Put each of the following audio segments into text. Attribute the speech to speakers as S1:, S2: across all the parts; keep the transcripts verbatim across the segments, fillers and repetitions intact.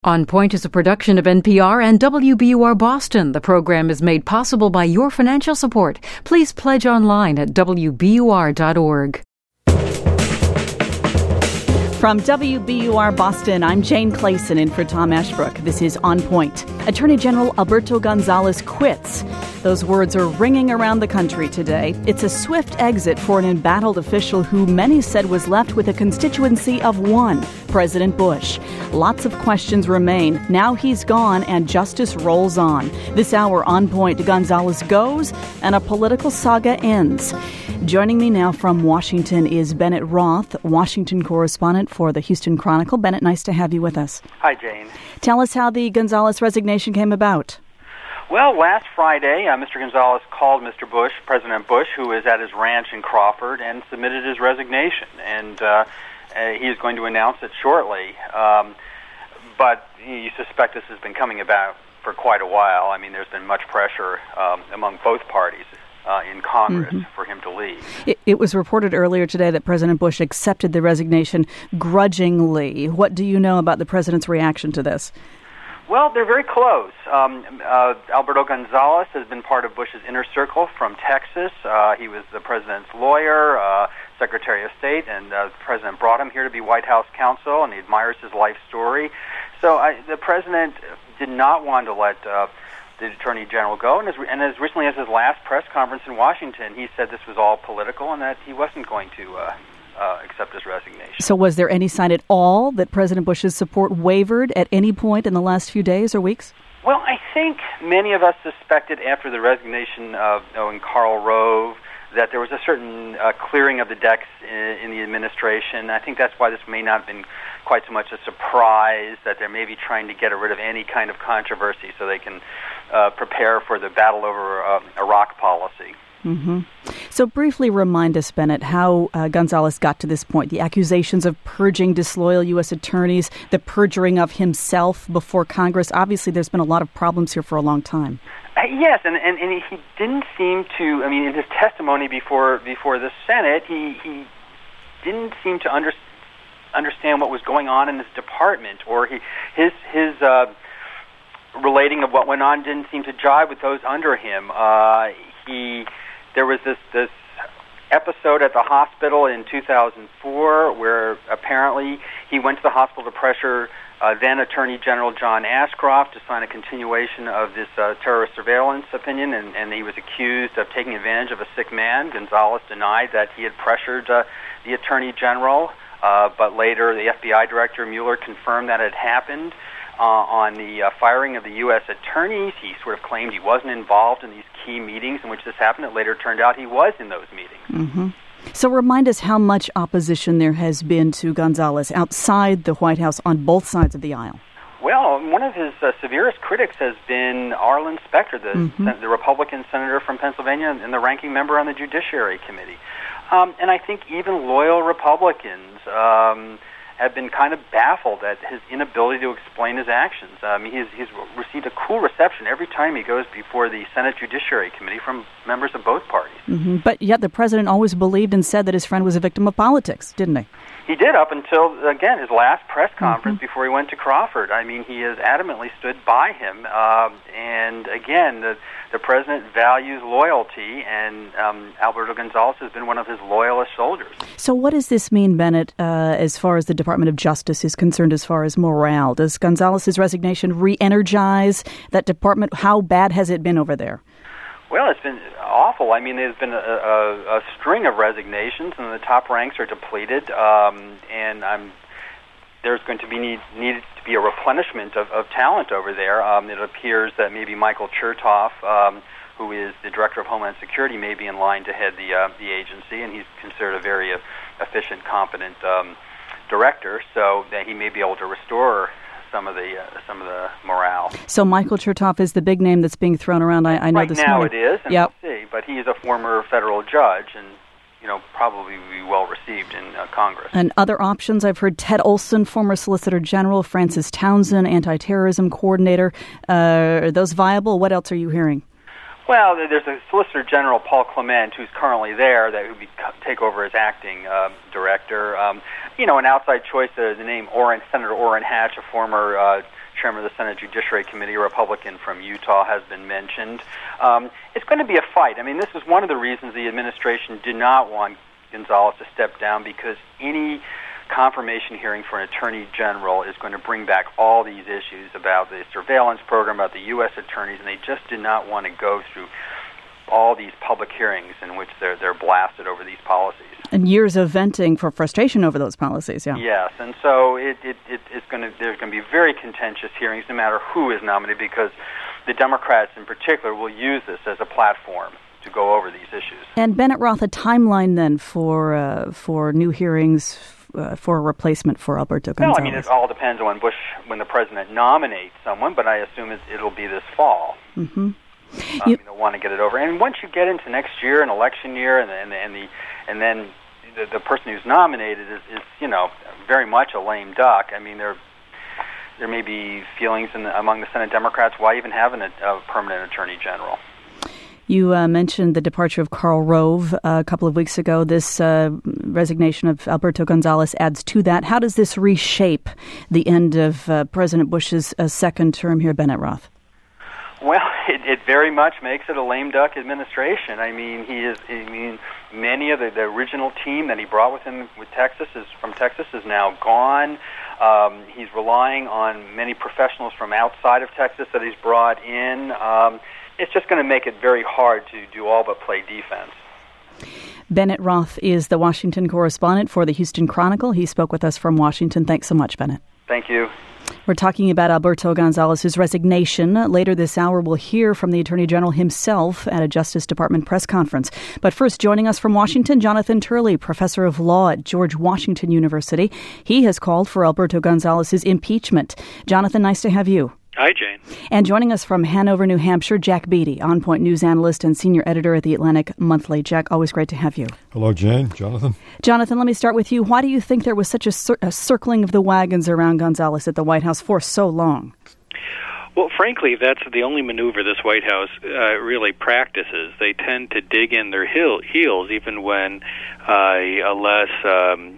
S1: On Point is a production of N P R and W B U R Boston. The program is made possible by your financial support. Please pledge online at W B U R dot org.
S2: From W B U R Boston, I'm Jane Clayson in for Tom Ashbrook. This is On Point. Attorney General Alberto Gonzales quits. Those words are ringing around the country today. It's a swift exit for an embattled official who many said was left with a constituency of one, President Bush. Lots of questions remain. Now he's gone and justice rolls on. This hour, On Point, Gonzales goes and a political saga ends. Joining me now from Washington is Bennett Roth, Washington correspondent for the Houston Chronicle. Bennett, nice to have you with us.
S3: Hi, Jane.
S2: Tell us how the Gonzales resignation came about.
S3: Well, last Friday, uh, Mister Gonzales called Mister Bush, President Bush, who is at his ranch in Crawford, and submitted his resignation. And uh, uh, he is going to announce it shortly. Um, but you suspect this has been coming about for quite a while. I mean, there's been much pressure um, among both parties Uh, in Congress mm-hmm. for him to leave.
S2: It, it was reported earlier today that President Bush accepted the resignation grudgingly. What do you know about the president's reaction to this?
S3: Well, they're very close. Um, uh, Alberto Gonzales has been part of Bush's inner circle from Texas. Uh, he was the president's lawyer, uh, Secretary of State, and uh, the president brought him here to be White House counsel, and he admires his life story. So I, the president did not want to let Uh, the Attorney General go, and as, and as recently as his last press conference in Washington, he said this was all political and that he wasn't going to uh, uh, accept his resignation.
S2: So was there any sign at all that President Bush's support wavered at any point in the last few days or weeks?
S3: Well, I think many of us suspected after the resignation of you know, Karl Rove that there was a certain uh, clearing of the decks in, in the administration. I think that's why this may not have been quite so much a surprise, that they're maybe trying to get rid of any kind of controversy so they can uh, prepare for the battle over uh, Iraq policy.
S2: Mm-hmm. So briefly remind us, Bennett, how uh, Gonzales got to this point, the accusations of purging disloyal U S attorneys, the perjuring of himself before Congress. Obviously, there's been a lot of problems here for a long time.
S3: Uh, yes, and, and, and he didn't seem to, I mean, in his testimony before before the Senate, he, he didn't seem to under, understand what was going on in his department, or he his his uh, relating of what went on didn't seem to jive with those under him. Uh, he there was this this episode at the hospital in two thousand four where apparently he went to the hospital to pressure Uh, then Attorney General John Ashcroft to sign a continuation of this uh, terrorist surveillance opinion, and, and he was accused of taking advantage of a sick man. Gonzales denied that he had pressured uh, the Attorney General, uh, but later the F B I Director Mueller confirmed that it happened. Uh, on the uh, firing of the U S attorneys, he sort of claimed he wasn't involved in these key meetings in which this happened. It later turned out he was in those meetings.
S2: Mm-hmm. So remind us how much opposition there has been to Gonzales outside the White House on both sides of the aisle.
S3: Well, one of his uh, severest critics has been Arlen Specter, the,
S2: mm-hmm.
S3: the Republican senator from Pennsylvania and the ranking member on the Judiciary Committee. Um, and I think even loyal Republicans um, have been kind of baffled at his inability to explain his actions. Um, he's, he's received a cool reception every time he goes before the Senate Judiciary Committee from members of both parties.
S2: Mm-hmm. But yet the president always believed and said that his friend was a victim of politics, didn't he?
S3: He did up until, again, his last press conference mm-hmm. before he went to Crawford. I mean, he has adamantly stood by him. Uh, and, again, the, the president values loyalty, and um, Alberto Gonzales has been one of his loyalist soldiers.
S2: So what does this mean, Bennett, uh, as far as the Department of Justice is concerned, as far as morale? Does Gonzales' resignation re-energize that department? How bad has it been over there?
S3: Well, it's been awful. I mean, there's been a, a, a string of resignations, and the top ranks are depleted. Um, and I'm, there's going to be need, needed to be a replenishment of, of talent over there. Um, it appears that maybe Michael Chertoff, um, who is the Director of Homeland Security, may be in line to head the uh, the agency, and he's considered a very uh, efficient, competent um, director. So that he may be able to restore some of the uh, some of the morale.
S2: So Michael Chertoff is the big name that's being thrown around. I, I know
S3: right
S2: this
S3: now
S2: morning.
S3: it is, and
S2: yep.
S3: we'll see. But he is a former federal judge, and you know probably be well received in uh, Congress.
S2: And other options, I've heard Ted Olson, former Solicitor General, Francis Townsend, anti-terrorism coordinator. Uh, are those viable? What else are you hearing?
S3: Well, there's a Solicitor General, Paul Clement, who's currently there, that would be, take over as acting uh, director. Um, you know, an outside choice, uh, the name Orrin, Senator Orrin Hatch, a former uh, chairman of the Senate Judiciary Committee, a Republican from Utah, has been mentioned. Um, it's going to be a fight. I mean, this is one of the reasons the administration did not want Gonzales to step down, because any confirmation hearing for an attorney general is going to bring back all these issues about the surveillance program, about the U S attorneys, and they just did not want to go through all these public hearings in which they're they're blasted over these policies.
S2: And years of venting for frustration over those policies, yeah.
S3: Yes, and so it, it, it it's going to there's going to be very contentious hearings no matter who is nominated, because the Democrats in particular will use this as a platform to go over these issues. And
S2: Bennett Roth, a timeline then for uh, for new hearings uh, for a replacement for Alberto Gonzales?
S3: No, I mean, it all depends on when Bush, when the president nominates someone, but I assume it, it'll be this fall.
S2: Mm-hmm.
S3: Um, you, they'll want to get it over. And once you get into next year, an election year, and, and, and, the, and then the, the person who's nominated is, is, you know, very much a lame duck. I mean, there there may be feelings in the, among the Senate Democrats, why even have an, a permanent attorney general?
S2: You uh, mentioned the departure of Karl Rove uh, a couple of weeks ago. This uh, resignation of Alberto Gonzales adds to that. How does this reshape the end of uh, President Bush's uh, second term here, Bennett Roth?
S3: Well, it, it very much makes it a lame duck administration. I mean, he is. I mean, many of the, the original team that he brought with him with Texas is from Texas is now gone. Um, he's relying on many professionals from outside of Texas that he's brought in. Um, It's just going to make it very hard to do all but play defense.
S2: Bennett Roth is the Washington correspondent for the Houston Chronicle. He spoke with us from Washington. Thanks so much, Bennett.
S3: Thank you.
S2: We're talking about Alberto Gonzales' resignation. Later this hour, we'll hear from the Attorney General himself at a Justice Department press conference. But first, joining us from Washington, Jonathan Turley, professor of law at George Washington University. He has called for Alberto Gonzales' impeachment. Jonathan, nice to have you.
S4: Hi, Jane.
S2: And joining us from Hanover, New Hampshire, Jack Beatty, On Point news analyst and senior editor at the Atlantic Monthly. Jack, always great to have you.
S5: Hello, Jane. Jonathan.
S2: Jonathan, let me start with you. Why do you think there was such a, cir- a circling of the wagons around Gonzales at the White House for so long?
S4: Well, frankly, that's the only maneuver this White House uh, really practices. They tend to dig in their heel- heels even when uh, a less um,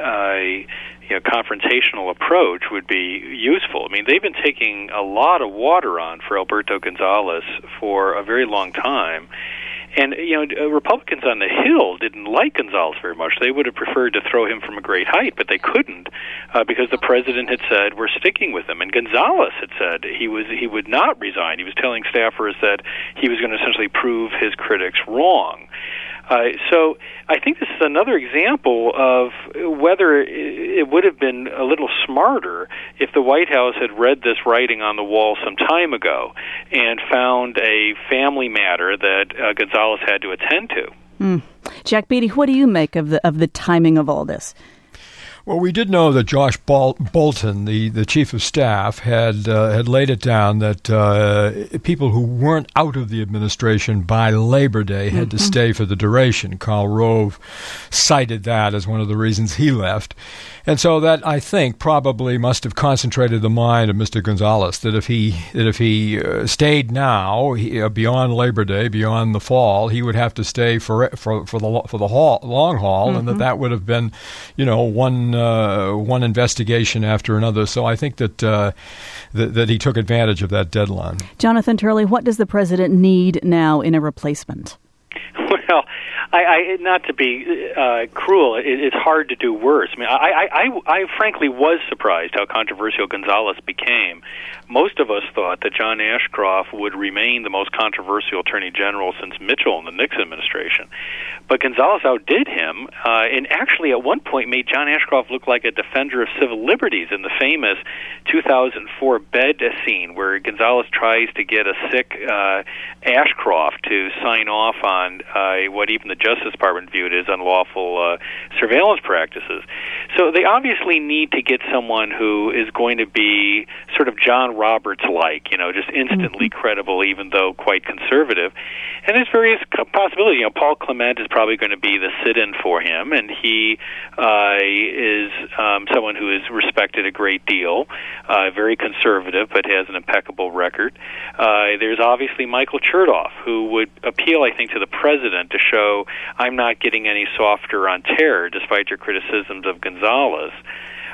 S4: uh, you know, confrontational approach would be useful. I mean, they've been taking a lot of water on for Alberto Gonzales for a very long time. And, you know, Republicans on the Hill didn't like Gonzales very much. They would have preferred to throw him from a great height, but they couldn't uh, because the president had said, we're sticking with him. And Gonzales had said he was he would not resign. He was telling staffers that he was going to essentially prove his critics wrong. Uh, so I think this is another example of whether it would have been a little smarter if the White House had read this writing on the wall some time ago and found a family matter that uh, Gonzales had to attend to.
S2: Mm. Jack Beatty, what do you make of the of the timing of all this?
S5: Well, we did know that Josh Bol- Bolton, the, the chief of staff, had uh, had laid it down that uh, people who weren't out of the administration by Labor Day had mm-hmm. to stay for the duration. Karl Rove cited that as one of the reasons he left. And so that, I think, probably must have concentrated the mind of Mister Gonzales, that if he that if he uh, stayed now, he, uh, beyond Labor Day, beyond the fall, he would have to stay for for for the for the haul, long haul, mm-hmm. and that that would have been, you know, one uh, one investigation after another. So I think that, uh, that that he took advantage of that deadline.
S2: Jonathan Turley, what does the president need now in a replacement?
S4: Well, I, I not to be uh, cruel, it, it's hard to do worse. I mean, I, I, I, I frankly was surprised how controversial Gonzales became. Most of us thought that John Ashcroft would remain the most controversial attorney general since Mitchell in the Nixon administration. But Gonzales outdid him, uh, and actually at one point made John Ashcroft look like a defender of civil liberties in the famous two thousand four bed scene where Gonzales tries to get a sick uh, Ashcroft to sign off on uh, what even the Justice Department viewed as unlawful uh, surveillance practices. So they obviously need to get someone who is going to be sort of John Roberts-like, you know, just instantly mm-hmm. credible, even though quite conservative. And there's various possibilities. You know, Paul Clement is probably going to be the sit-in for him, and he uh, is um, someone who is respected a great deal, uh, very conservative, but has an impeccable record. Uh, there's obviously Michael Chertoff, who would appeal, I think, to the president to show I'm not getting any softer on terror, despite your criticisms of Gonzales.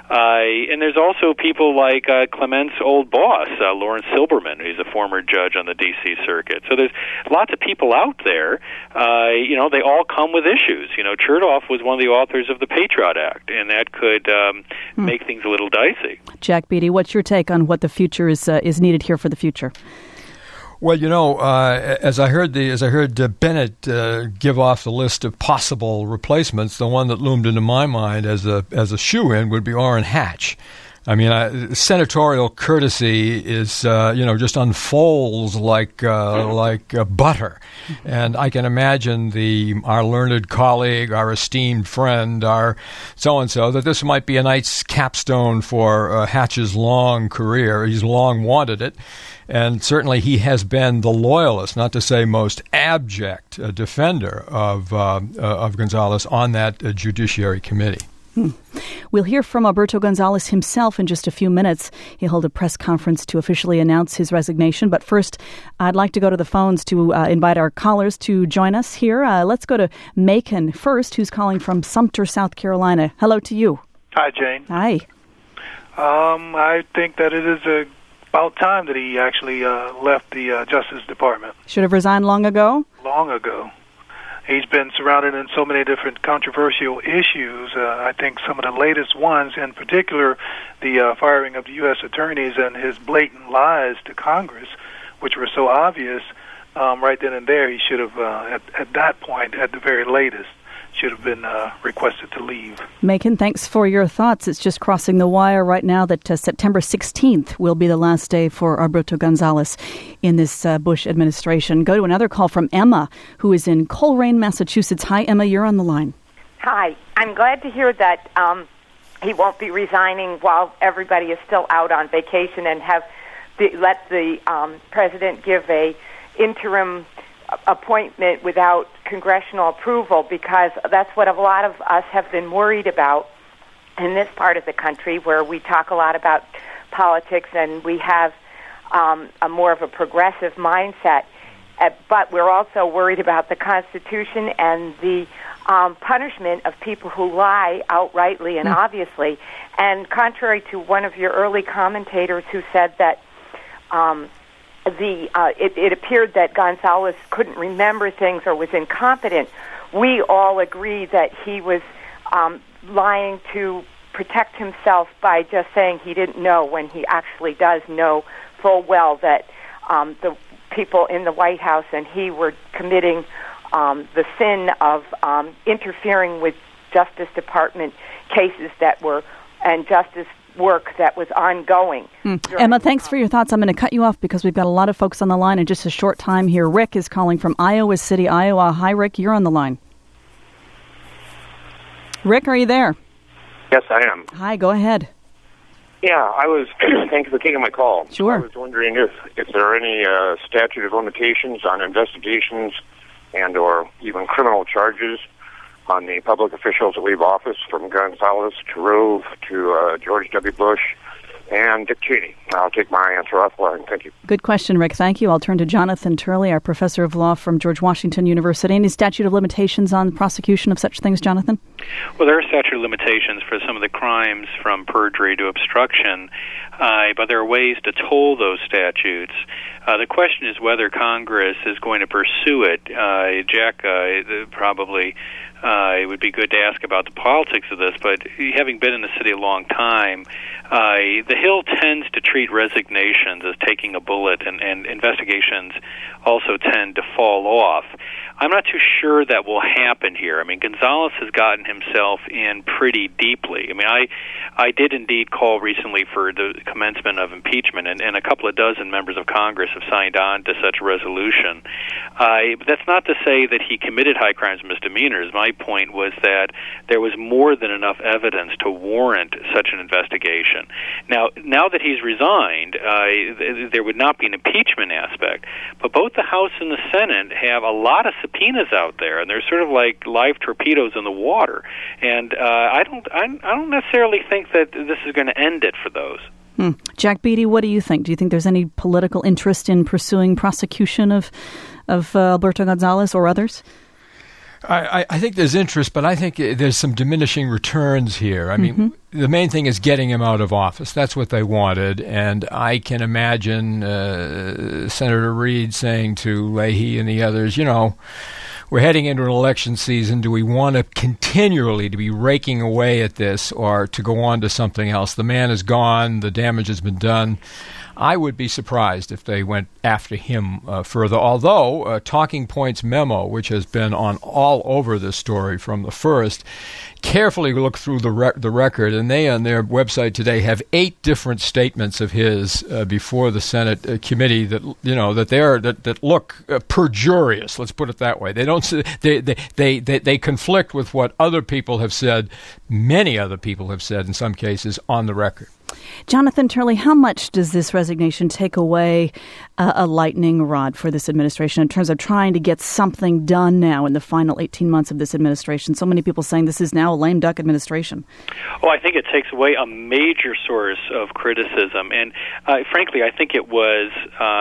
S4: Uh, and there's also people like uh, Clement's old boss, uh, Lawrence Silberman, who's a former judge on the D C Circuit. So there's lots of people out there. Uh, you know, they all come with issues. You know, Chertoff was one of the authors of the Patriot Act, and that could um, hmm. make things a little dicey.
S2: Jack Beatty, what's your take on what the future is uh, is needed here for the future?
S5: Well, you know, uh, as I heard the as I heard uh, Bennett uh, give off the list of possible replacements, the one that loomed into my mind as a as a shoe-in would be Orrin Hatch. I mean, I, senatorial courtesy is, uh, you know, just unfolds like uh, like uh, butter, and I can imagine the our learned colleague, our esteemed friend, our so and so that this might be a nice capstone for uh, Hatch's long career. He's long wanted it. And certainly he has been the loyalist, not to say most abject uh, defender of uh, uh, of Gonzales on that uh, Judiciary Committee.
S2: Hmm. We'll hear from Alberto Gonzales himself in just a few minutes. He'll hold a press conference to officially announce his resignation. But first, I'd like to go to the phones to uh, invite our callers to join us here. Uh, let's go to Macon first, who's calling from Sumter, South Carolina. Hello to you.
S6: Hi, Jane.
S2: Hi.
S6: Um, I think that it is a about time that he actually uh, left the uh, Justice Department.
S2: Should have resigned long ago?
S6: Long ago. He's been surrounded in so many different controversial issues. Uh, I think some of the latest ones, in particular, the uh, firing of the U S attorneys and his blatant lies to Congress, which were so obvious um, right then and there, he should have, uh, at, at that point, at the very latest, should have been uh, requested to leave.
S2: Macon, thanks for your thoughts. It's just crossing the wire right now that uh, September sixteenth will be the last day for Alberto Gonzales in this uh, Bush administration. Go to another call from Emma, who is in Coleraine, Massachusetts. Hi, Emma, you're on the line.
S7: Hi. I'm glad to hear that um, he won't be resigning while everybody is still out on vacation and have the, let the um, president give a interim appointment without congressional approval, because that's what a lot of us have been worried about in this part of the country, where we talk a lot about politics and we have um, a more of a progressive mindset. Uh, but we're also worried about the Constitution and the um, punishment of people who lie outrightly and mm. obviously. And contrary to one of your early commentators who said that um, The uh, it, it appeared that Gonzales couldn't remember things or was incompetent, we all agree that he was um, lying to protect himself by just saying he didn't know, when he actually does know full well that um, the people in the White House and he were committing um, the sin of um, interfering with Justice Department cases that were, and justice work that was ongoing.
S2: Hmm. Emma, thanks for your thoughts. I'm going to cut you off because we've got a lot of folks on the line in just a short time here. Rick is calling from Iowa City, Iowa. Hi, Rick. You're on the line. Rick, are you there?
S8: Yes, I am.
S2: Hi, go ahead.
S8: Yeah, I was, thank you for taking my call.
S2: Sure.
S8: I was wondering if, if there are any uh, statute of limitations on investigations and or even criminal charges on the public officials that leave office, from Gonzales to Rove to uh, George W. Bush and Dick Cheney. I'll take my answer offline. Thank you.
S2: Good question, Rick. Thank you. I'll turn to Jonathan Turley, our professor of law from George Washington University. Any statute of limitations on prosecution of such things, Jonathan?
S4: Well, there are statute of limitations for some of the crimes from perjury to obstruction, uh, but there are ways to toll those statutes. Uh, the question is whether Congress is going to pursue it. Uh, Jack uh, probably... Uh, it would be good to ask about the politics of this, but having been in the city a long time, uh, the Hill tends to treat resignations as taking a bullet, and, and investigations also tend to fall off. I'm not too sure that will happen here. I mean, Gonzales has gotten himself in pretty deeply. I mean, I I did indeed call recently for the commencement of impeachment, and, and a couple of dozen members of Congress have signed on to such a resolution. Uh, but that's not to say that he committed high crimes and misdemeanors. My point was that there was more than enough evidence to warrant such an investigation. Now, now that he's resigned, uh, th- there would not be an impeachment aspect, but both the House and the Senate have a lot of subpoenas out there, and they're sort of like live torpedoes in the water. And uh, I don't, I, I don't necessarily think that this is going to end it for those.
S2: Hmm. Jack Beatty, what do you think? Do you think there's any political interest in pursuing prosecution of of uh, Alberto Gonzales or others?
S5: I, I think there's interest, but I think there's some diminishing returns here. I mean, mm-hmm. the main thing is getting him out of office. That's what they wanted. And I can imagine uh, Senator Reid saying to Leahy and the others, you know, we're heading into an election season. Do we want to continually to be raking away at this or to go on to something else? The man is gone. The damage has been done. I would be surprised if they went after him uh, further, although uh, Talking Points memo, which has been on all over this story from the first, carefully look through the rec- the record, and they on their website today have eight different statements of his uh, before the Senate uh, committee that you know that they are that that look uh, perjurious. Let's put it that way. They don't they, they they they they conflict with what other people have said. Many other people have said in some cases on the record.
S2: Jonathan Turley, how much does this resignation take away uh, a lightning rod for this administration in terms of trying to get something done now in the final eighteen months of this administration? So many people saying this is now a lame duck administration.
S4: Oh, I think it takes away a major source of criticism. And uh, frankly, I think it was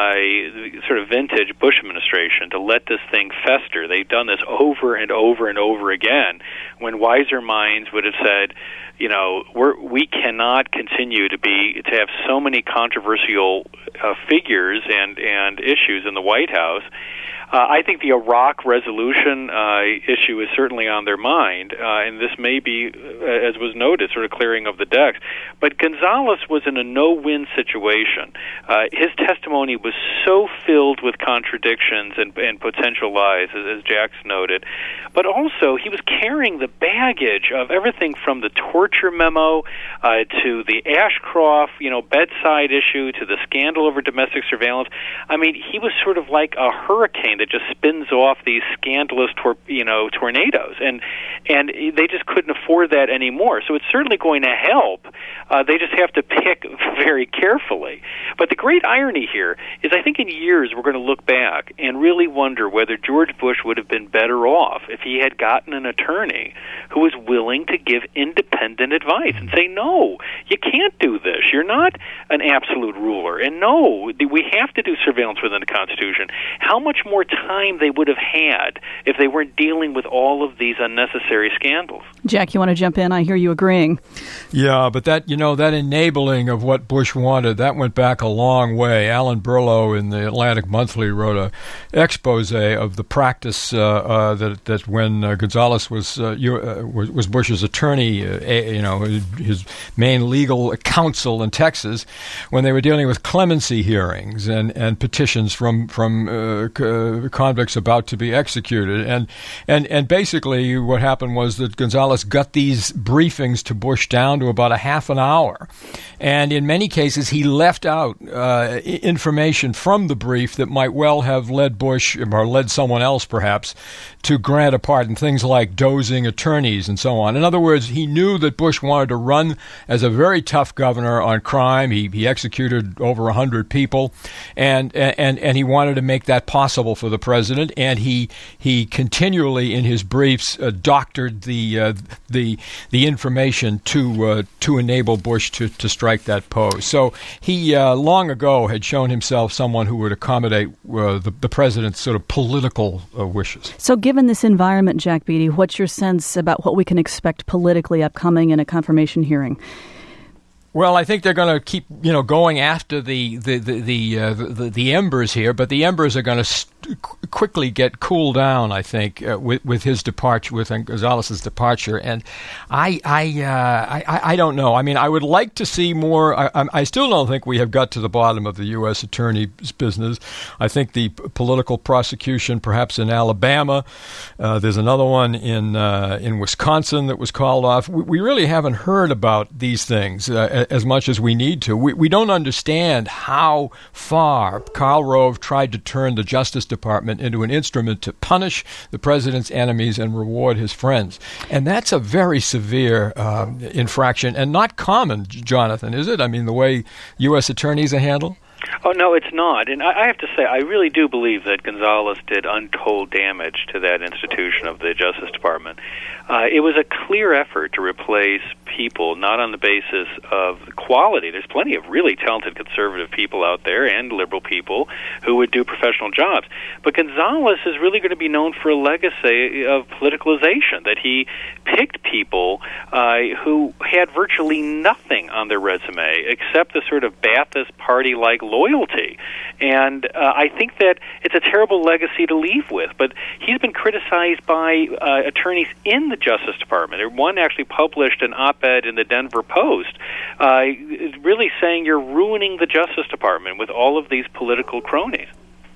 S4: uh, sort of vintage Bush administration to let this thing fester. They've done this over and over and over again when wiser minds would have said, you know, we're, we cannot continue to be to have so many controversial uh, figures and, and issues in the White House. Uh, I think the Iraq resolution uh, issue is certainly on their mind, uh, and this may be, uh, as was noted, sort of clearing of the decks. But Gonzales was in a no-win situation. Uh, his testimony was so filled with contradictions and, and potential lies, as, as Jax noted. But also, he was carrying the baggage of everything from the torture memo uh, to the Ashcroft, you know, bedside issue to the scandal over domestic surveillance. I mean, he was sort of like a hurricane that just spins off these scandalous, tor- you know, tornadoes, and and they just couldn't afford that anymore. So it's certainly going to help. Uh, they just have to pick very carefully. But the great irony here is, I think in years we're going to look back and really wonder whether George Bush would have been better off if he had gotten an attorney who was willing to give independent advice and say, no, you can't do this. You're not an absolute ruler, and no, we have to do surveillance within the Constitution. How much more time they would have had if they weren't dealing with all of these unnecessary scandals.
S2: Jack, you want to jump in? I hear you agreeing.
S5: Yeah, but that, you know, that enabling of what Bush wanted, that went back a long way. Alan Berlow in the Atlantic Monthly wrote a expose of the practice uh, uh, that that when uh, Gonzales was, uh, you, uh, was was Bush's attorney, uh, you know, his main legal counsel in Texas, when they were dealing with clemency hearings and, and petitions from from uh, convicts about to be executed. And, and and basically what happened was that Gonzales got these briefings to Bush down to about a half an hour. And in many cases, he left out uh, information from the brief that might well have led Bush, or led someone else perhaps, to grant a pardon, things like dozing attorneys and so on. In other words, he knew that Bush wanted to run as a very tough governor on crime. He, he executed over one hundred people, and, and, and he wanted to make that possible for the president, and he he continually in his briefs uh, doctored the uh, the the information to uh, to enable Bush to, to strike that pose. So he uh, long ago had shown himself someone who would accommodate uh, the, the president's sort of political uh, wishes.
S2: So given this environment, Jack Beatty, what's your sense about what we can expect politically upcoming in a confirmation hearing?
S5: Well, I think they're going to keep, you know, going after the the the the, uh, the, the embers here, but the embers are going to st- quickly get cooled down, I think, uh, with with his departure, with Gonzales's departure. And I I, uh, I I don't know. I mean, I would like to see more. I, I still don't think we have got to the bottom of the U S attorney's business. I think the p- political prosecution, perhaps in Alabama, uh, there's another one in uh, in Wisconsin that was called off. We, we really haven't heard about these things Uh, as much as we need to. We, we don't understand how far Karl Rove tried to turn the Justice Department into an instrument to punish the president's enemies and reward his friends. And that's a very severe um, infraction, and not common, Jonathan, is it? I mean, the way U S attorneys are handled?
S4: Oh, no, it's not. And I have to say, I really do believe that Gonzales did untold damage to that institution of the Justice Department. Uh, it was a clear effort to replace people not on the basis of quality. There's plenty of really talented conservative people out there and liberal people who would do professional jobs. But Gonzales is really going to be known for a legacy of politicalization, that he picked people uh, who had virtually nothing on their resume except the sort of Ba'athist Party-like loyalty. And uh, I think that it's a terrible legacy to leave with. But he's been criticized by uh, attorneys in the Justice Department. One actually published an op-ed in the Denver Post uh, really saying you're ruining the Justice Department with all of these political cronies.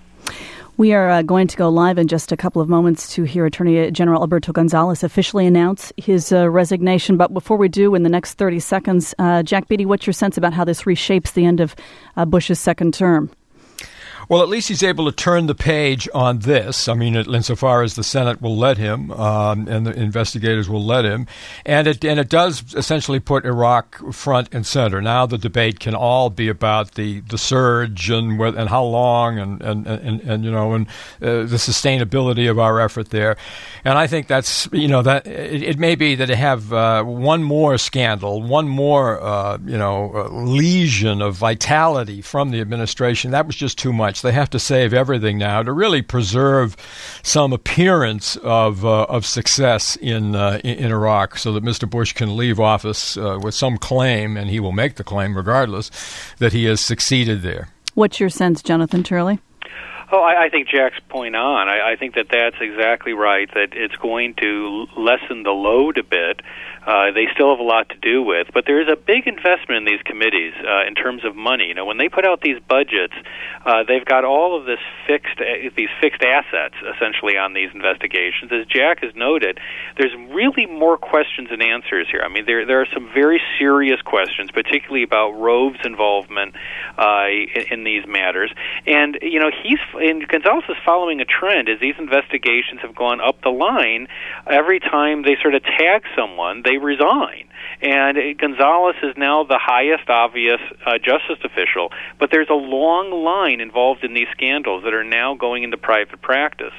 S2: We are uh, going to go live in just a couple of moments to hear Attorney General Alberto Gonzales officially announce his uh, resignation. But before we do, in the next thirty seconds, uh, Jack Beatty, what's your sense about how this reshapes the end of uh, Bush's second term?
S5: Well, at least he's able to turn the page on this. I mean, insofar as the Senate will let him, um, and the investigators will let him, and it and it does essentially put Iraq front and center. Now the debate can all be about the, the surge and whether, and how long and and, and, and you know and uh, the sustainability of our effort there. And I think that's you know that it, it may be that to have uh, one more scandal, one more uh, you know uh, lesion of vitality from the administration, that was just too much. They have to save everything now to really preserve some appearance of uh, of success in, uh, in in Iraq, so that Mister Bush can leave office uh, with some claim, and he will make the claim regardless, that he has succeeded there.
S2: What's your sense, Jonathan Turley?
S4: Oh, I, I think Jack's point on. I, I think that that's exactly right, that it's going to lessen the load a bit. Uh, they still have a lot to do with, but there is a big investment in these committees uh, in terms of money. You know, when they put out these budgets, uh, they've got all of this fixed, uh, these fixed assets essentially on these investigations. As Jack has noted, there's really more questions and answers here. I mean, there there are some very serious questions, particularly about Rove's involvement uh, in, in these matters. And you know, he's and Gonzales is following a trend as these investigations have gone up the line. Every time they sort of tag someone, they resign. And Gonzales is now the highest obvious uh, justice official, but there's a long line involved in these scandals that are now going into private practice.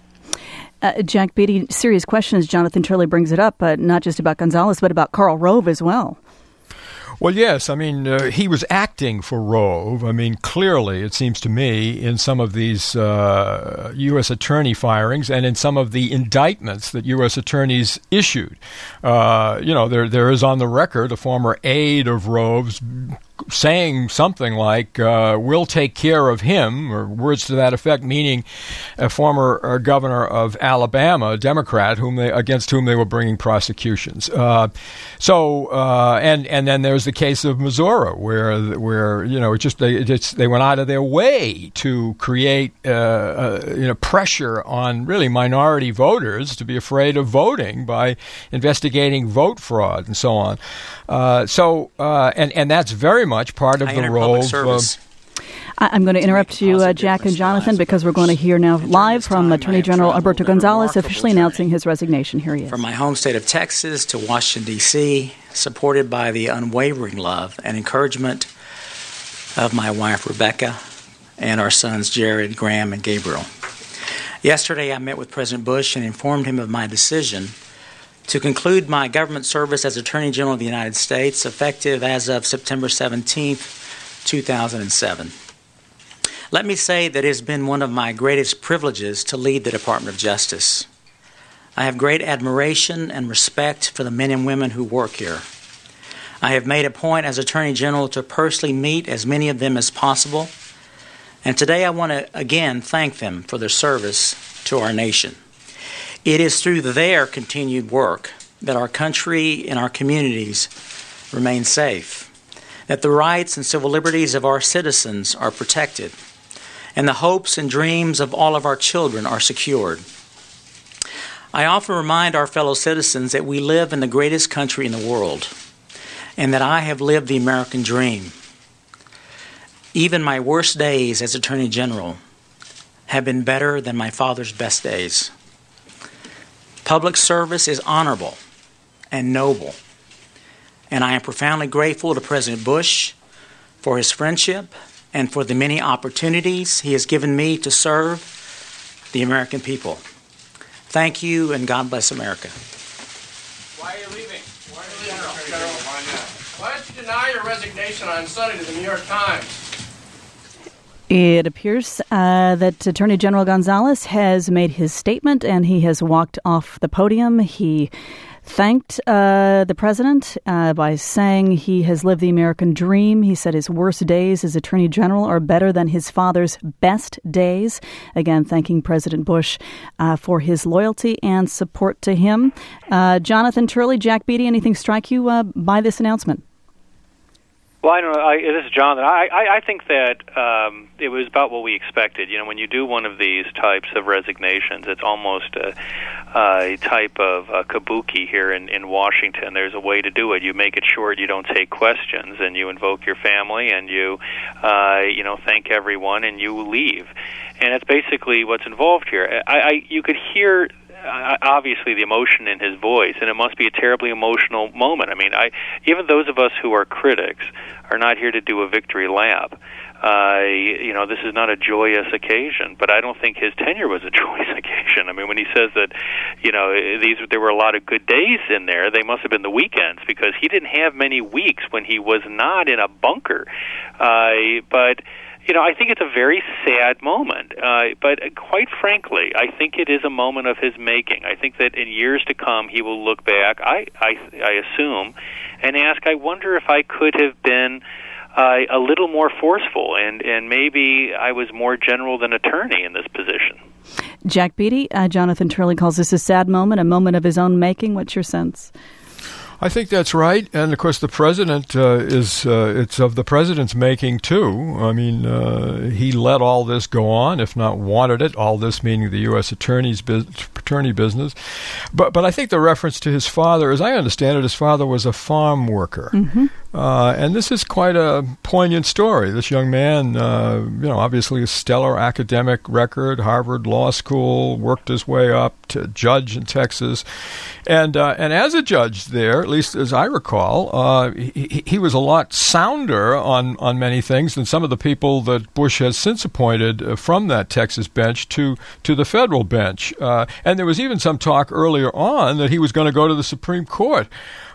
S2: Uh, Jack Beatty, serious questions. Jonathan Turley brings it up, but not just about Gonzales, but about Karl Rove as well.
S5: Well, yes. I mean, uh, he was acting for Rove. I mean, clearly, it seems to me, in some of these uh, U S attorney firings and in some of the indictments that U S attorneys issued. Uh, you know, there there is on the record a former aide of Rove's saying something like, uh, we'll take care of him, or words to that effect, meaning a former uh, governor of Alabama, a Democrat, whom they, against whom they were bringing prosecutions. Uh, so, uh, and and then there's the case of Missouri, where where you know it just they it's, they went out of their way to create uh, uh, you know pressure on really minority voters to be afraid of voting by investigating vote fraud and so on. Uh, so uh, and and that's very much part of
S9: I
S5: the role
S9: of.
S2: I'm going to interrupt you, uh, Jack and Jonathan, because we're going to hear now live from Attorney General Alberto Gonzales officially announcing his resignation. Here he is.
S9: From my home state of Texas to Washington, D C, supported by the unwavering love and encouragement of my wife, Rebecca, and our sons, Jared, Graham, and Gabriel. Yesterday, I met with President Bush and informed him of my decision to conclude my government service as Attorney General of the United States, effective as of September seventeenth, two thousand seven. Let me say that it has been one of my greatest privileges to lead the Department of Justice. I have great admiration and respect for the men and women who work here. I have made a point as Attorney General to personally meet as many of them as possible, and today I want to again thank them for their service to our nation. It is through their continued work that our country and our communities remain safe, that the rights and civil liberties of our citizens are protected, and the hopes and dreams of all of our children are secured. I often remind our fellow citizens that we live in the greatest country in the world, and that I have lived the American dream. Even my worst days as Attorney General have been better than my father's best days. Public service is honorable and noble, and I am profoundly grateful to President Bush for his friendship and for the many opportunities he has given me to serve the American people. Thank you, and God bless America.
S10: Why are you leaving? Why are you leaving, General? Why not? Why don't you deny your resignation on Sunday to the New York Times?
S2: It appears uh, that Attorney General Gonzales has made his statement and he has walked off the podium. He thanked uh, the president uh, by saying he has lived the American dream. He said his worst days as Attorney General are better than his father's best days. Again, thanking President Bush uh, for his loyalty and support to him. Uh, Jonathan Turley, Jack Beatty, anything strike you uh, by this announcement?
S4: Well, I don't know. I, this is Jonathan. I, I, I think that um, it was about what we expected. You know, when you do one of these types of resignations, it's almost a, a type of uh, kabuki here in, in Washington. There's a way to do it. You make it short. You don't take questions, and you invoke your family, and you, uh, you know, thank everyone, and you leave. And that's basically what's involved here. I, I you could hear. Uh, obviously the emotion in his voice, and it must be a terribly emotional moment. I mean, I even those of us who are critics are not here to do a victory lap. Uh, you know, this is not a joyous occasion, but I don't think his tenure was a joyous occasion. I mean, when he says that, you know, these there were a lot of good days in there, they must have been the weekends, because he didn't have many weeks when he was not in a bunker. Uh, but You know, I think it's a very sad moment, uh, but quite frankly, I think it is a moment of his making. I think that in years to come, he will look back, I, I, I assume, and ask, I wonder if I could have been uh, a little more forceful, and, and maybe I was more general than attorney in this position.
S2: Jack Beatty, uh, Jonathan Turley calls this a sad moment, a moment of his own making. What's your sense?
S5: I think that's right, and of course the president uh, is, uh, it's of the president's making too. I mean, uh, he let all this go on, if not wanted it, all this meaning the U S attorney's bu- attorney business. But but I think the reference to his father, as I understand it, his father was a farm worker. Mm-hmm. Uh, and this is quite a poignant story. This young man, uh, you know, obviously a stellar academic record, Harvard Law School, worked his way up to judge in Texas. And uh, and as a judge there, at least as I recall, uh, he, he was a lot sounder on, on many things than some of the people that Bush has since appointed uh, from that Texas bench to, to the federal bench. Uh, and there was even some talk earlier on that he was going to go to the Supreme Court.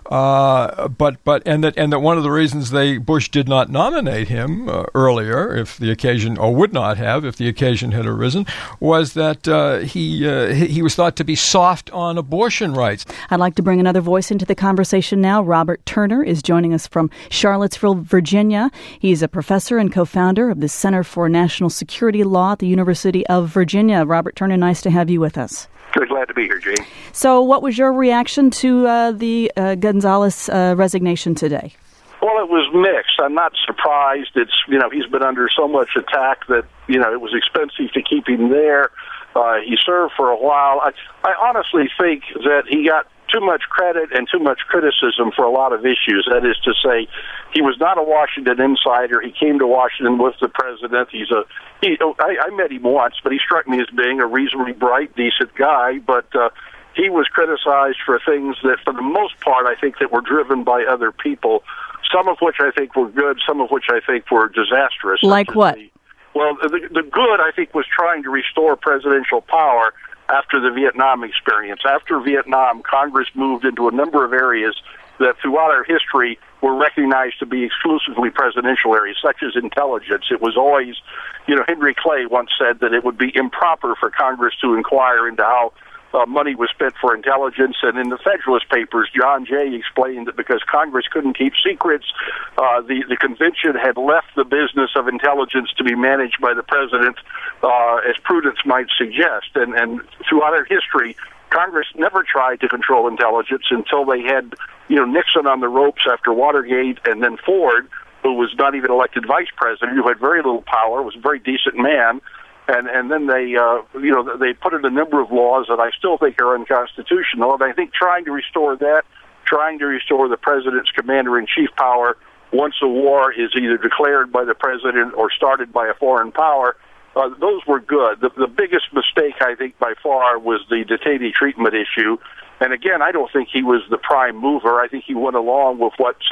S5: Uh, but but and that and that one of the reasons they Bush did not nominate him uh, earlier, if the occasion, or would not have if the occasion had arisen, was that uh, he uh, he was thought to be soft on abortion rights.
S2: I'd like to bring another voice into the conversation now. Robert Turner is joining us from Charlottesville, Virginia. He's a professor and co-founder of the Center for National Security Law at the University of Virginia. Robert Turner, nice to have you with us.
S11: Good, glad to be here, Jane.
S2: So what was your reaction to uh, the uh, Gonzales uh, resignation today?
S11: Well, it was mixed. I'm not surprised. It's, you know, he's been under so much attack that, you know, it was expensive to keep him there. Uh, he served for a while. I, I honestly think that he got too much credit and too much criticism for a lot of issues. That is to say, he was not a Washington insider. He came to Washington with the president. He's a he. I, I met him once, but he struck me as being a reasonably bright, decent guy. But uh, he was criticized for things that, for the most part, I think that were driven by other people. Some of which I think were good. Some of which I think were disastrous.
S2: Like what?
S11: The, well, the, the good I think was trying to restore presidential power after the Vietnam experience. After Vietnam, Congress moved into a number of areas that throughout our history were recognized to be exclusively presidential areas, such as intelligence. It was always, you know, Henry Clay once said that it would be improper for Congress to inquire into how uh, money was spent for intelligence. And in the Federalist Papers, John Jay explained that because Congress couldn't keep secrets, uh, the, the convention had left the business of intelligence to be managed by the president, uh, as prudence might suggest. And, and throughout our history, Congress never tried to control intelligence until they had, you know, Nixon on the ropes after Watergate, and then Ford, who was not even elected vice president, who had very little power, was a very decent man. And and then they, uh, you know, they put in a number of laws that I still think are unconstitutional. And I think trying to restore that, trying to restore the president's commander-in-chief power once a war is either declared by the president or started by a foreign power, uh, those were good. The, the biggest mistake, I think, by far, was the detainee treatment issue. And again, I don't think he was the prime mover. I think he went along with what some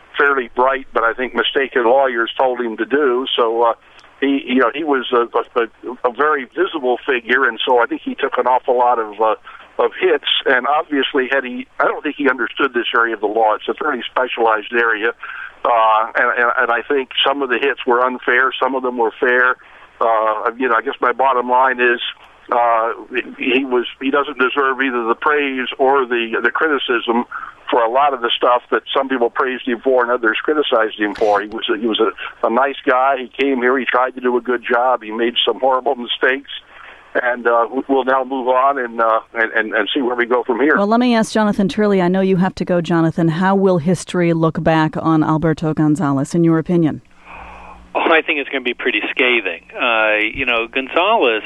S11: fairly bright, but I think mistaken lawyers told him to do. So uh, he, you know, he was a, a, a very visible figure, and so I think he took an awful lot of uh, of hits. And obviously, had he, I don't think he understood this area of the law. It's a fairly specialized area, uh, and, and, and I think some of the hits were unfair, some of them were fair. Uh, you know, I guess my bottom line is uh, he was he doesn't deserve either the praise or the the criticism for a lot of the stuff that some people praised him for and others criticized him for. He was a, he was a, a nice guy. He came here. He tried to do a good job. He made some horrible mistakes. And uh, we'll now move on and, uh, and and see where we go from here.
S2: Well, let me ask Jonathan Turley. I know you have to go, Jonathan. How will history look back on Alberto Gonzales, in your opinion?
S4: Oh, I think it's going to be pretty scathing. Uh, you know, Gonzales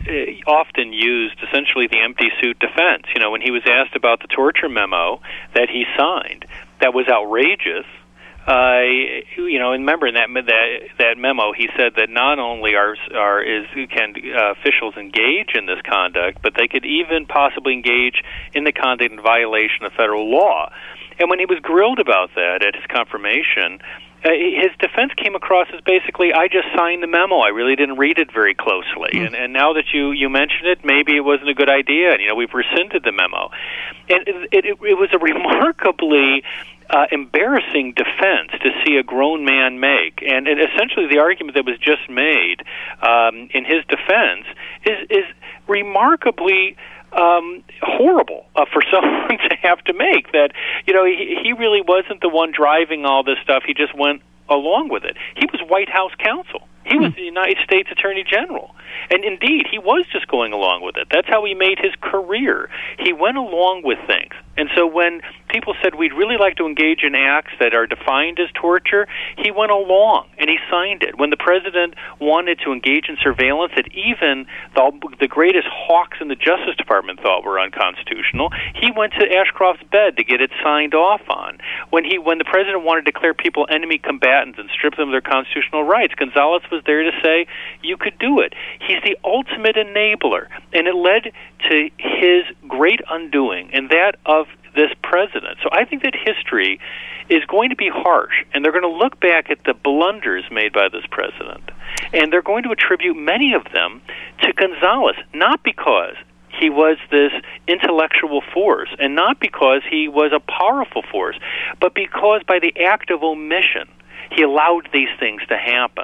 S4: often used essentially the empty suit defense. You know, when he was asked about the torture memo that he signed, that was outrageous. Uh, you know, and remember in that that that memo, he said that not only are are is can uh, officials engage in this conduct, but they could even possibly engage in the conduct in violation of federal law. And when he was grilled about that at his confirmation, Uh, his defense came across as basically, I just signed the memo. I really didn't read it very closely. Mm. And, and now that you, you mention it, maybe it wasn't a good idea. And, you know, we've rescinded the memo. And it, it, it was a remarkably uh, embarrassing defense to see a grown man make. And, and essentially the argument that was just made um, in his defense is, is remarkably Um, horrible uh, for someone to have to make. That, you know, he, he really wasn't the one driving all this stuff. He just went along with it. He was White House counsel. He was the United States Attorney General. And indeed, he was just going along with it. That's how he made his career. He went along with things. And so when people said we'd really like to engage in acts that are defined as torture, he went along and he signed it. When the president wanted to engage in surveillance that even the, the greatest hawks in the Justice Department thought were unconstitutional, he went to Ashcroft's bed to get it signed off on. When he, when the president wanted to declare people enemy combatants and strip them of their constitutional rights, Gonzales was there to say you could do it. He's the ultimate enabler, and it led to his great undoing, and that of this president. So I think that history is going to be harsh, and they're going to look back at the blunders made by this president, and they're going to attribute many of them to Gonzales, not because he was this intellectual force, and not because he was a powerful force, but because by the act of omission, he allowed these things to happen.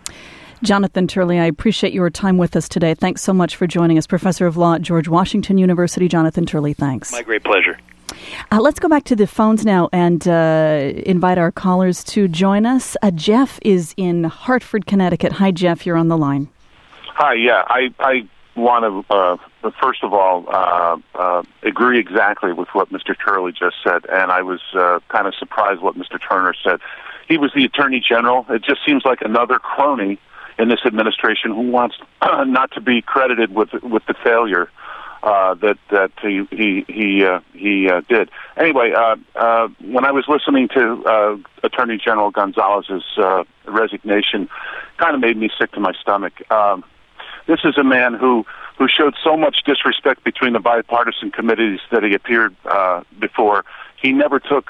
S2: Jonathan Turley, I appreciate your time with us today. Thanks so much for joining us. Professor of Law at George Washington University, Jonathan Turley, thanks.
S4: My great pleasure.
S2: Uh, let's go back to the phones now and uh, invite our callers to join us. Uh, Jeff is in Hartford, Connecticut. Hi, Jeff. You're on the line.
S12: Hi, yeah. I, I want to, uh, first of all, uh, uh, agree exactly with what Mister Turley just said, and I was uh, kind of surprised what Mister Turner said. He was the Attorney General. It just seems like another crony in this administration who wants uh, not to be credited with with the failure uh, that that he he he, uh, he uh, did. Anyway, uh, uh, when I was listening to uh, Attorney General Gonzales's uh, resignation, kind of made me sick to my stomach. Um, this is a man who who showed so much disrespect between the bipartisan committees that he appeared uh, before. He never took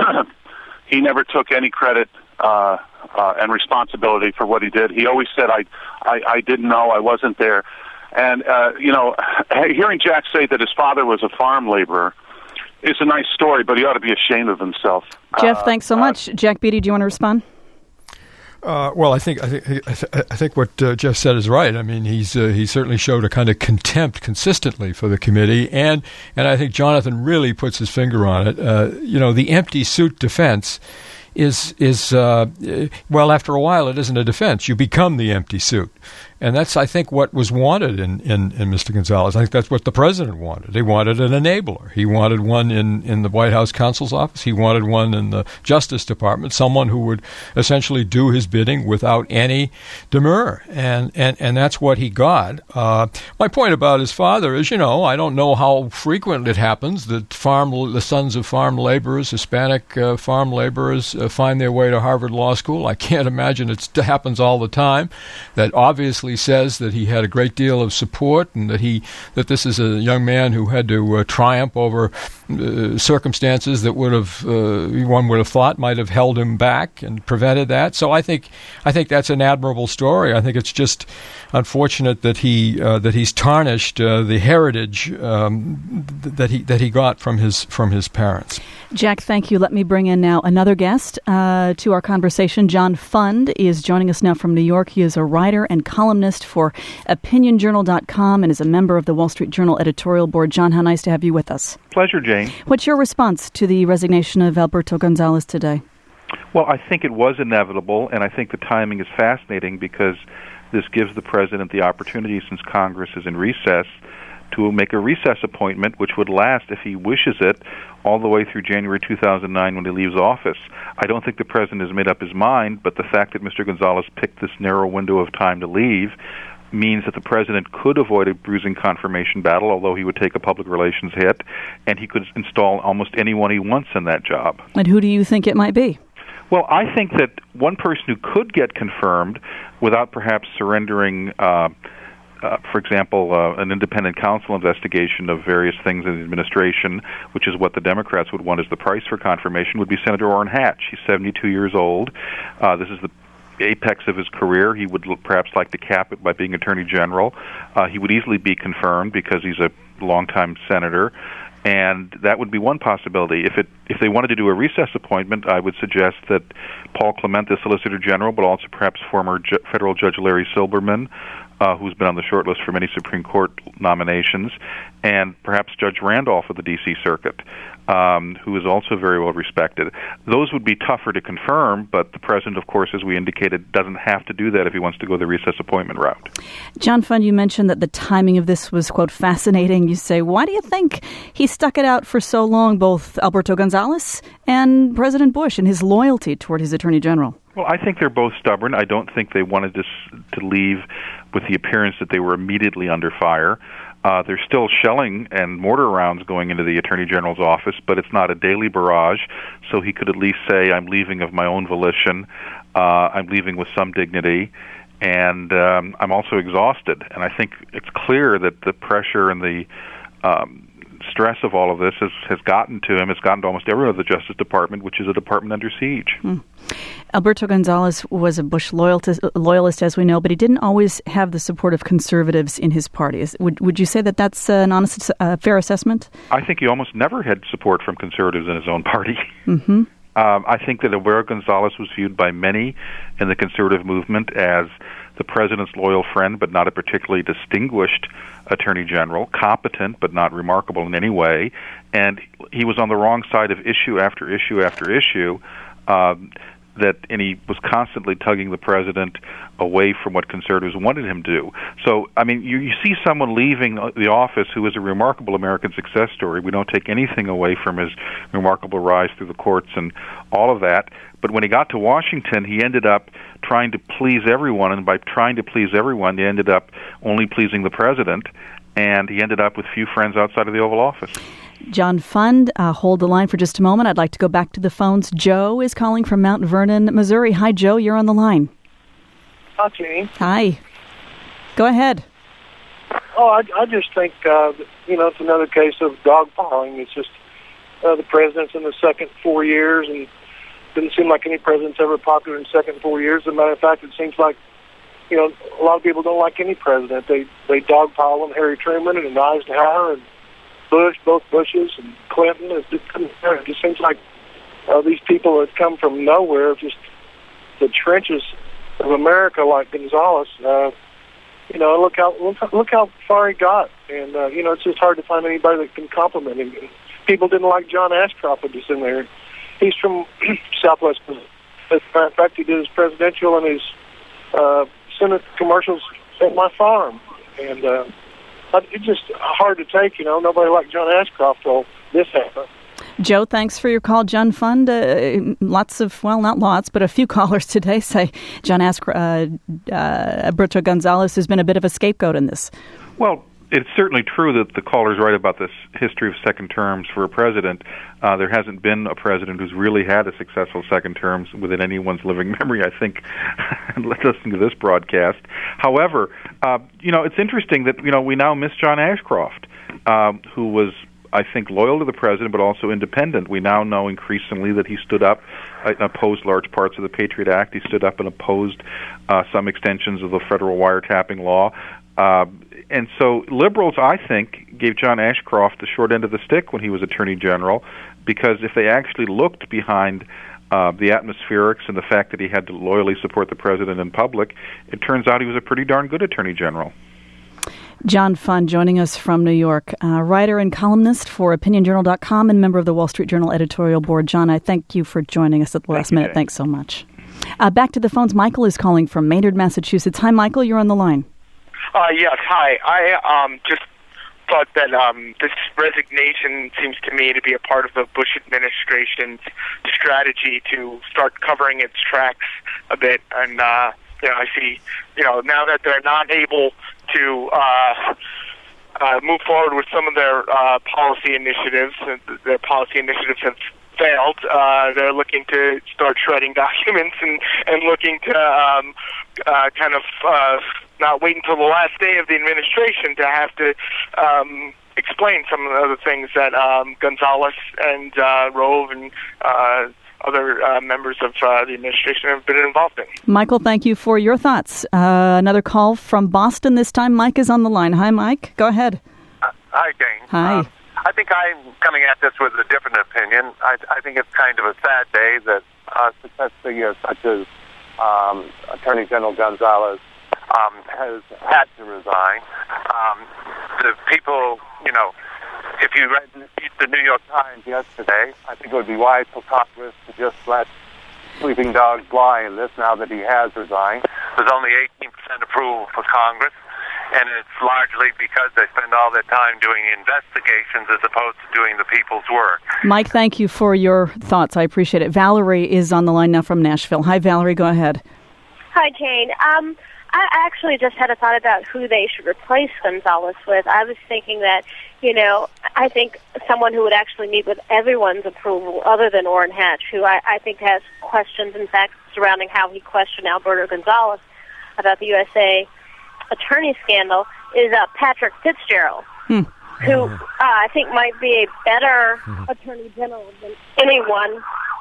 S12: he never took any credit Uh, uh, and responsibility for what he did. He always said, I, I, I didn't know, I wasn't there. And, uh, you know, hearing Jack say that his father was a farm laborer is a nice story, but he ought to be ashamed of himself.
S2: Jeff,
S12: uh,
S2: thanks so uh, much. Jack Beatty, do you want to respond?
S5: Uh, well, I think I think I, th- I think what uh, Jeff said is right. I mean, he's uh, he certainly showed a kind of contempt consistently for the committee, and and I think Jonathan really puts his finger on it. Uh, you know, the empty suit defense is is uh, well, after a while, it isn't a defense. You become the empty suit. And that's, I think, what was wanted in, in, in Mister Gonzales. I think that's what the president wanted. He wanted an enabler. He wanted one in, in the White House counsel's office. He wanted one in the Justice Department, someone who would essentially do his bidding without any demur. And, and, and that's what he got. Uh, my point about his father is, you know, I don't know how frequent it happens that farm the sons of farm laborers, Hispanic uh, farm laborers, uh, uh, find their way to Harvard Law School. I can't imagine it happens all the time. That obviously says that he had a great deal of support, and that he that this is a young man who had to uh, triumph over uh, circumstances that would have uh, one would have thought might have held him back and prevented that. So I think I think that's an admirable story. I think it's just unfortunate that he uh, that he's tarnished uh, the heritage um, th- that he that he got from his from his parents.
S2: Jack, thank you. Let me bring in now another guest uh, to our conversation. John Fund is joining us now from New York. He is a writer and columnist for opinion journal dot com and is a member of the Wall Street Journal editorial board. John, how nice to have you with us.
S13: Pleasure, Jane.
S2: What's your response to the resignation of Alberto Gonzales today?
S13: Well, I think it was inevitable, and I think the timing is fascinating because this gives the president the opportunity, since Congress is in recess, to make a recess appointment which would last, if he wishes it, all the way through January two thousand nine when he leaves office. I don't think the president has made up his mind, but the fact that Mister Gonzales picked this narrow window of time to leave means that the president could avoid a bruising confirmation battle, although he would take a public relations hit, and he could install almost anyone he wants in that job.
S2: And who do you think it might be?
S13: Well, I think that one person who could get confirmed without perhaps surrendering uh, Uh, for example, uh, an independent counsel investigation of various things in the administration, which is what the Democrats would want as the price for confirmation, would be Senator Orrin Hatch. He's seventy-two years old. Uh, this is the apex of his career. He would l- perhaps like to cap it by being Attorney General. Uh, he would easily be confirmed because he's a longtime senator. And that would be one possibility. If it if they wanted to do a recess appointment, I would suggest that Paul Clement, the Solicitor General, but also perhaps former Ju- federal Judge Larry Silberman, uh, who's been on the short list for many Supreme Court nominations, and perhaps Judge Randolph of the D C Circuit, um, who is also very well respected. Those would be tougher to confirm, but the president, of course, as we indicated, doesn't have to do that if he wants to go the recess appointment route.
S2: John Fund, you mentioned that the timing of this was, quote, fascinating. You say, why do you think he stuck it out for so long, both Alberto Gonzales and President Bush, and his loyalty toward his Attorney General?
S13: Well, I think they're both stubborn. I don't think they wanted to, to leave with the appearance that they were immediately under fire. Uh, there's still shelling and mortar rounds going into the Attorney General's office, but it's not a daily barrage, so he could at least say, I'm leaving of my own volition, uh, I'm leaving with some dignity, and um, I'm also exhausted. And I think it's clear that the pressure and the um, stress of all of this has, has gotten to him, has gotten to almost everyone at the Justice Department, which is a department under siege.
S2: Hmm. Alberto Gonzales was a Bush loyalist, loyalist, as we know, but he didn't always have the support of conservatives in his party. Is, would, would you say that that's an honest, uh, fair assessment?
S13: I think he almost never had support from conservatives in his own party.
S2: Mm-hmm.
S13: Um, I think that Alberto Gonzales was viewed by many in the conservative movement as the president's loyal friend, but not a particularly distinguished attorney general, competent but not remarkable in any way, and he was on the wrong side of issue after issue after issue. Um, that and he was constantly tugging the president away from what conservatives wanted him to do. So, I mean, you, you see someone leaving the office who is a remarkable American success story. We don't take anything away from his remarkable rise through the courts and all of that. But when he got to Washington, he ended up trying to please everyone, and by trying to please everyone, he ended up only pleasing the president, and he ended up with few friends outside of the Oval Office.
S2: John Fund, uh, hold the line for just a moment. I'd like to go back to the phones. Joe is calling from Mount Vernon, Missouri. Hi, Joe. You're on the line.
S14: Hi, Jane.
S2: Hi. Go ahead.
S14: Oh, I, I just think, uh, you know, it's another case of dogpiling. It's just uh, the president's in the second four years, and it didn't seem like any president's ever popular in the second four years. As a matter of fact, it seems like, you know, a lot of people don't like any president. They they dogpile on Harry Truman and Eisenhower and Bush, both Bushes and Clinton. It just, it just seems like uh, these people that come from nowhere, just the trenches of America, like Gonzales. Uh, you know, look how look, look how far he got, and uh, you know, it's just hard to find anybody that can compliment him. People didn't like John Ashcroft, but he's in there. He's from Southwest. As a matter of fact, he did his presidential and his uh, Senate commercials at my farm, and. Uh, It's just hard to take, you know. Nobody like John Ashcroft till this happened.
S2: Joe, thanks for your call. John Fund, uh, lots of, well, not lots, but a few callers today say John Ashcroft, uh, uh, Alberto Gonzales has been a bit of a scapegoat in this.
S13: Well, it's certainly true that the caller's right about this history of second terms for a president. Uh, there hasn't been a president who's really had a successful second term within anyone's living memory, I think, listening to this broadcast. However, uh, you know, it's interesting that, you know, we now miss John Ashcroft, um, who was, I think, loyal to the president, but also independent. We now know increasingly that he stood up and opposed large parts of the Patriot Act. He stood up and opposed uh, some extensions of the federal wiretapping law. Uh, and so liberals, I think, gave John Ashcroft the short end of the stick when he was Attorney General, because if they actually looked behind uh, the atmospherics and the fact that he had to loyally support the president in public, it turns out he was a pretty darn good Attorney General.
S2: John Fund joining us from New York, uh, writer and columnist for opinion journal dot com and member of the Wall Street Journal editorial board. John, I thank you for joining us at the last minute. Thanks so much. Uh, back to the phones. Michael is calling from Maynard, Massachusetts. Hi, Michael. You're on the line.
S15: Uh, yes, hi. I um, just thought that um, this resignation seems to me to be a part of the Bush administration's strategy to start covering its tracks a bit. And, uh, you know, I see, you know, now that they're not able to uh, uh, move forward with some of their uh, policy initiatives, and their policy initiatives have failed, uh, they're looking to start shredding documents and, and looking to um, uh, kind of uh, not wait until the last day of the administration to have to um, explain some of the other things that um, Gonzalez and uh, Rove and uh, other uh, members of uh, the administration have been involved in.
S2: Michael, thank you for your thoughts. Uh, another call from Boston. This time Mike is on the line. Hi, Mike. Go ahead.
S16: Uh, hi, Jane.
S2: Hi.
S16: Uh, I think I'm coming at this with a different opinion. I, I think it's kind of a sad day that uh, success figures such as um, Attorney General Gonzalez um, has had to resign. Um, the people, you know, if you read the New York Times yesterday, I think it would be wise for Congress to just let sleeping dogs lie in this now that he has resigned. There's only eighteen percent approval for Congress, and it's largely because they spend all their time doing investigations as opposed to doing the people's work.
S2: Mike, thank you for your thoughts. I appreciate it. Valerie is on the line now from Nashville. Hi, Valerie. Go ahead.
S17: Hi, Jane. Um, I actually just had a thought about who they should replace Gonzalez with. I was thinking that, you know, I think someone who would actually meet with everyone's approval other than Orrin Hatch, who I, I think has questions, in fact, surrounding how he questioned Alberto Gonzalez about the U S A attorney scandal, is uh, Patrick Fitzgerald, hmm. who uh, I think might be a better attorney general than anyone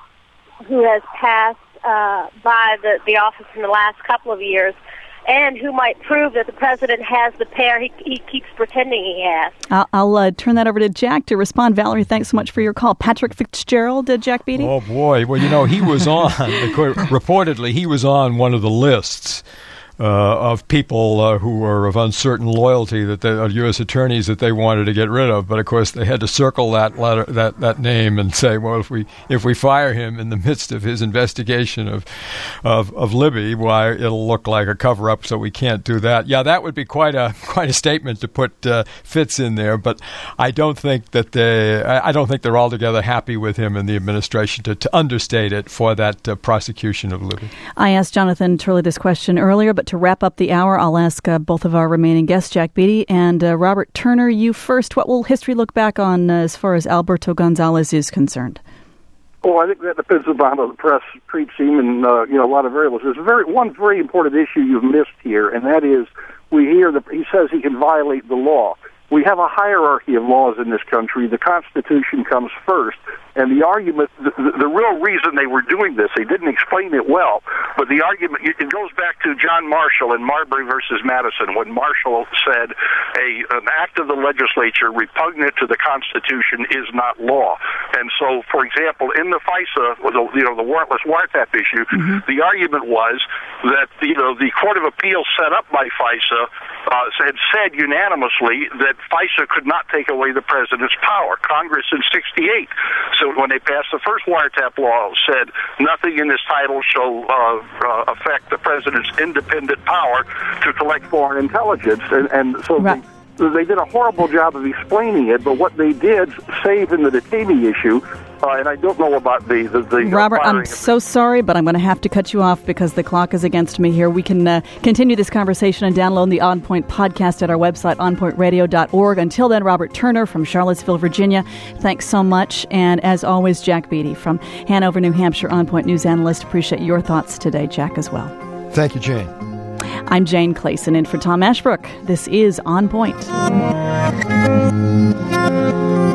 S17: who has passed uh, by the, the office in the last couple of years, and who might prove that the president has the pair he, he keeps pretending he has.
S2: I'll, I'll uh, turn that over to Jack to respond. Valerie, thanks so much for your call. Patrick Fitzgerald, uh, Jack Beatty?
S5: Oh, boy. Well, you know, he was on, reportedly, he was on one of the lists Uh, of people uh, who were of uncertain loyalty, that they, uh, U S attorneys that they wanted to get rid of. But of course, they had to circle that letter, that that name, and say, well, if we if we fire him in the midst of his investigation of of, of Libby, why it'll look like a cover up. So we can't do that. Yeah, that would be quite a quite a statement to put uh, Fitz in there. But I don't think that they I don't think they're altogether happy with him in the administration, to, to understate it, for that uh, prosecution of Libby.
S2: I asked Jonathan Turley this question earlier, but to wrap up the hour, I'll ask uh, both of our remaining guests, Jack Beatty and uh, Robert Turner, you first. What will history look back on uh, as far as Alberto Gonzalez is concerned?
S6: Well, I think that depends upon how the press treats him, and uh, you know, a lot of variables. There's a very one very important issue you've missed here, and that is we hear that he says he can violate the law. We have a hierarchy of laws in this country. The Constitution comes first. And the argument, the, the real reason they were doing this, they didn't explain it well, but the argument, it goes back to John Marshall in Marbury versus Madison, when Marshall said a an act of the legislature repugnant to the Constitution is not law. And so, for example, in the FISA, the, you know, the warrantless wiretap issue, mm-hmm. the argument was that, you know, the Court of Appeals set up by FISA uh, had said unanimously that FISA could not take away the president's power. Congress in sixty-eight. So when they passed the first wiretap law, said nothing in this title shall uh, uh, affect the president's independent power to collect foreign intelligence. And, and so
S2: right.
S11: they did a horrible job of explaining it, but what they did, save in the detainee issue, uh, and I don't know about the... the, the
S2: Robert,
S11: firing
S2: I'm so sorry, but I'm going to have to cut you off because the clock is against me here. We can uh, continue this conversation and download the On Point podcast at our website, on point radio dot org. Until then, Robert Turner from Charlottesville, Virginia, thanks so much. And as always, Jack Beatty from Hanover, New Hampshire, On Point news analyst. Appreciate your thoughts today, Jack, as well.
S5: Thank you, Jane.
S2: I'm Jane Clayson, in for Tom Ashbrook. This is On Point.